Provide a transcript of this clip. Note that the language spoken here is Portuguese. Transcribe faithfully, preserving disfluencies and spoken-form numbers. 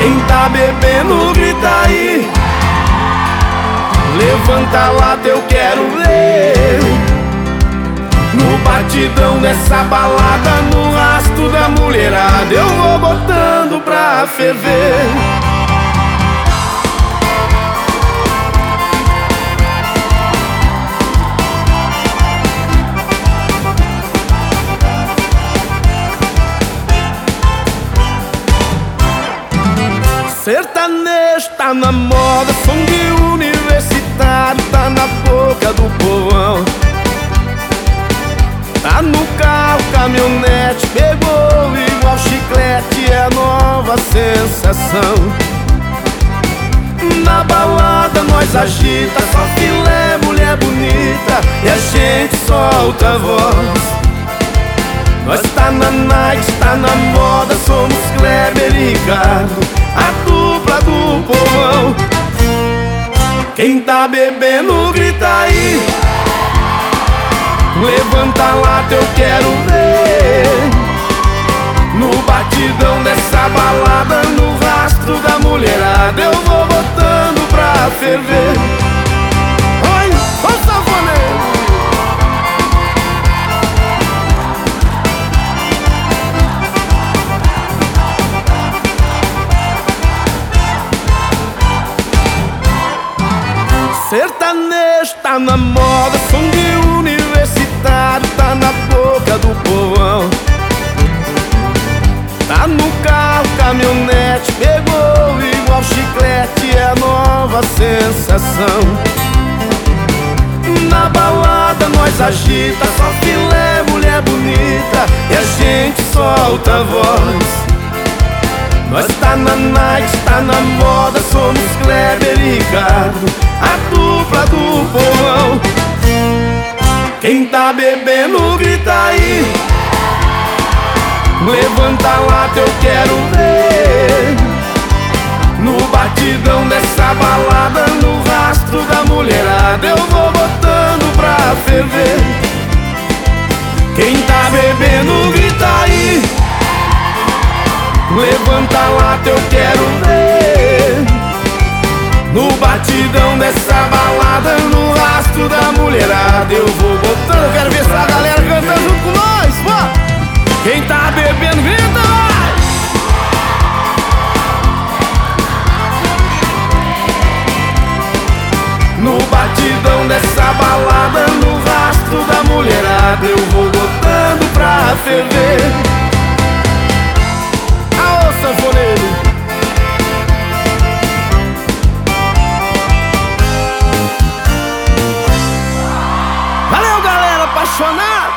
Quem tá bebendo grita aí, levanta a lata, eu quero ver. No batidão dessa balada, no rastro da mulherada, eu vou botando pra ferver. Sertanejo tá na moda, som de universitário tá na boca do povão. Tá no carro, caminhonete, pegou igual chiclete, é nova sensação. Na balada nós agita, só filé, mulher bonita, e a gente solta a voz. Nós tá na night, tá na moda, somos Kleber e Ricardo, a dupla do povão. Quem tá bebendo grita aí, levanta a lata, eu quero ver. No batidão dessa balada, no rastro da mulherada, eu vou botando pra ferver. Oi, ô sanfoneiro! Sertanejo tá na moda, som de universitário tá na boca do povão. Tá no carro, caminhonete, pegou igual chiclete, é nova sensação. Na balada nós agita, só filé, mulher bonita, e a gente solta a voz. Nós tá na night, tá na moda, somos Kleber e Ricardo, a dupla do povão. Quem tá bebendo grita aí, levanta a lata, eu quero ver. No batidão dessa balada, no rastro da mulherada, eu vou botando pra ferver. Quem tá bebendo grita aí, levanta a lata, eu quero ver. No batidão dessa balada, no rastro da mulherada, eu vou botando. Eu quero ver essa galera cantando junto com nós, pô. Quem tá bebendo grita mais. No batidão dessa balada, no rastro da mulherada, eu vou botando pra ferver. Aô, sanfoneiro! Valeu, galera apaixonada!